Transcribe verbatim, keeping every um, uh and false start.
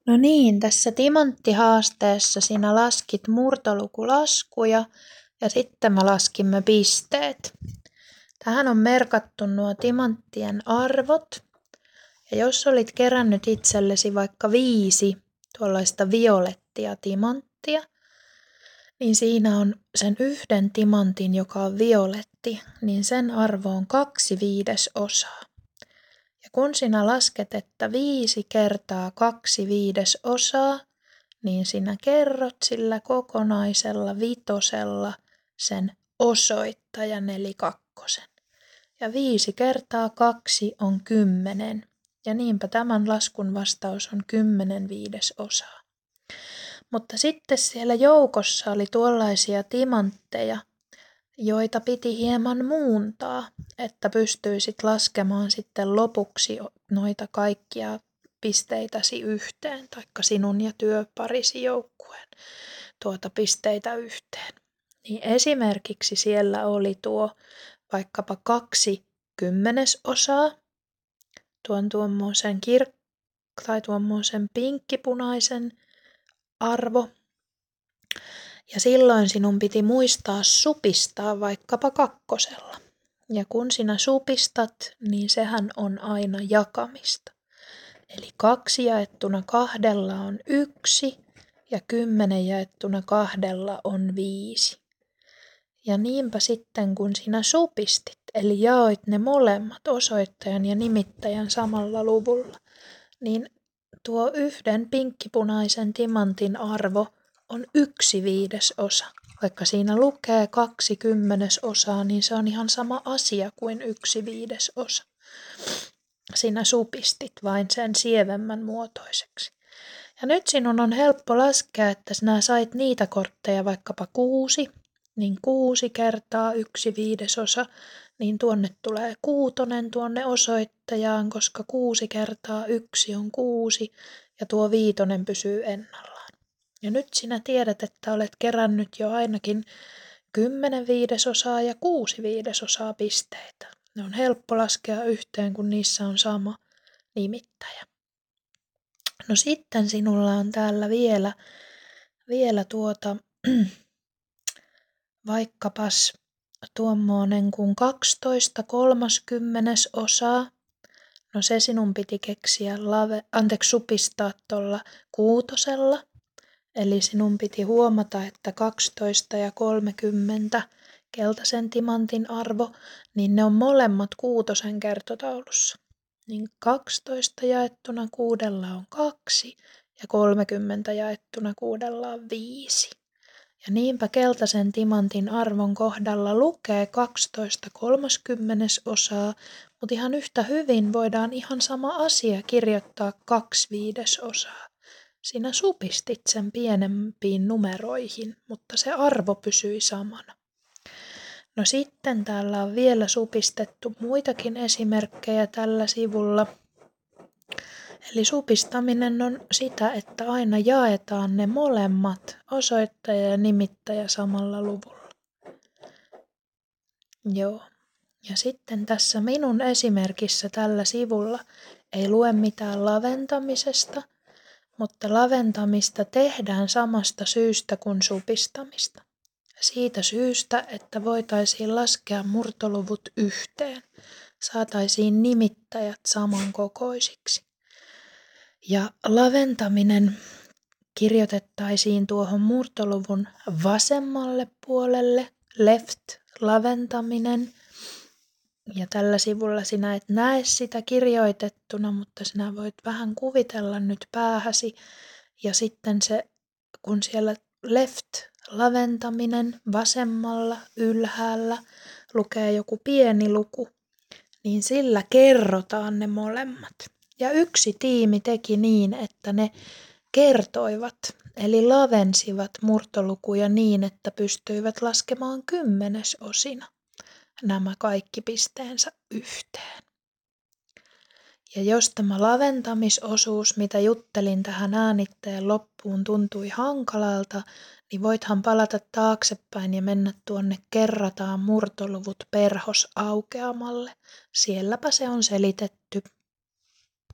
No niin, tässä timanttihaasteessa sinä laskit murtolukulaskuja ja sitten me laskimme pisteet. Tähän on merkattu nuo timanttien arvot. Ja jos olit kerännyt itsellesi vaikka viisi tuollaista violettia timanttia, niin siinä on sen yhden timantin, joka on violetti, niin sen arvo on kaksi viidesosaa. Ja kun sinä lasket, että viisi kertaa kaksi viidesosaa, niin sinä kerrot sillä kokonaisella vitosella sen osoittajan eli kakkosen. Ja viisi kertaa kaksi on kymmenen. Ja niinpä tämän laskun vastaus on kymmenen viidesosaa. Mutta sitten siellä joukossa oli tuollaisia timantteja, joita piti hieman muuntaa, että pystyisit laskemaan sitten lopuksi noita kaikkia pisteitäsi yhteen, taikka sinun ja työparisi joukkueen tuota pisteitä yhteen. Niin esimerkiksi siellä oli tuo vaikkapa kaksi kymmenesosaa, tuon tuommoisen kir- tai tuommoisen pinkkipunaisen arvo. Ja silloin sinun piti muistaa supistaa vaikkapa kakkosella. Ja kun sinä supistat, niin sehän on aina jakamista. Eli kaksi jaettuna kahdella on yksi ja kymmenen jaettuna kahdella on viisi. Ja niinpä sitten kun sinä supistit, eli jaoit ne molemmat osoittajan ja nimittäjän samalla luvulla, niin tuo yhden pinkkipunaisen timantin arvo on yksi viidesosa. Vaikka siinä lukee kaksi kymmenesosaa, niin se on ihan sama asia kuin yksi viidesosa. Sinä supistit vain sen sievemmän muotoiseksi. Ja nyt sinun on helppo laskea, että sinä sait niitä kortteja vaikkapa kuusi, niin kuusi kertaa yksi viidesosa, niin tuonne tulee kuutonen tuonne osoittajaan, koska kuusi kertaa yksi on kuusi ja tuo viitonen pysyy ennallaan. Ja nyt sinä tiedät, että olet kerännyt jo ainakin kymmenen viidesosaa ja kuusi viidesosaa pisteitä. Ne on helppo laskea yhteen, kun niissä on sama nimittäjä. No sitten sinulla on täällä vielä, vielä tuota, vaikkapas tuommoinen kuin kaksitoista kolmaskymmenesosaa. No se sinun piti keksiä lave, anteeksi, supistaa tuolla kuutosella. Eli sinun piti huomata, että kaksitoista ja kolmekymmentä keltaisen timantin arvo, niin ne on molemmat kuutosen kertotaulussa. Niin kaksitoista jaettuna kuudella on kaksi ja kolmekymmentä jaettuna kuudella on viisi. Ja niinpä keltaisen timantin arvon kohdalla lukee kaksitoista kolmaskymmenesosaa, mutta ihan yhtä hyvin voidaan ihan sama asia kirjoittaa kaksi viidesosaa. Sinä supistit sen pienempiin numeroihin, mutta se arvo pysyi samana. No sitten täällä on vielä supistettu muitakin esimerkkejä tällä sivulla. Eli supistaminen on sitä, että aina jaetaan ne molemmat, osoittaja ja nimittäjä, samalla luvulla. Joo. Ja sitten tässä minun esimerkissä tällä sivulla ei lue mitään laventamisesta, mutta laventamista tehdään samasta syystä kuin supistamista. Siitä syystä, että voitaisiin laskea murtoluvut yhteen, saataisiin nimittäjät samankokoisiksi. Ja laventaminen kirjoitettaisiin tuohon murtoluvun vasemmalle puolelle, left laventaminen. Ja tällä sivulla sinä et näe sitä kirjoitettuna, mutta sinä voit vähän kuvitella nyt päähäsi. Ja sitten se, kun siellä left laventaminen vasemmalla ylhäällä lukee joku pieni luku, niin sillä kerrotaan ne molemmat. Ja yksi tiimi teki niin, että ne kertoivat, eli lavensivat murtolukuja niin, että pystyivät laskemaan kymmenesosina nämä kaikki pisteensä yhteen. Ja jos tämä laventamisosuus, mitä juttelin tähän äänitteen loppuun, tuntui hankalalta, niin voithan palata taaksepäin ja mennä tuonne kerrataan murtoluvut perhosaukeamalle. Sielläpä se on selitetty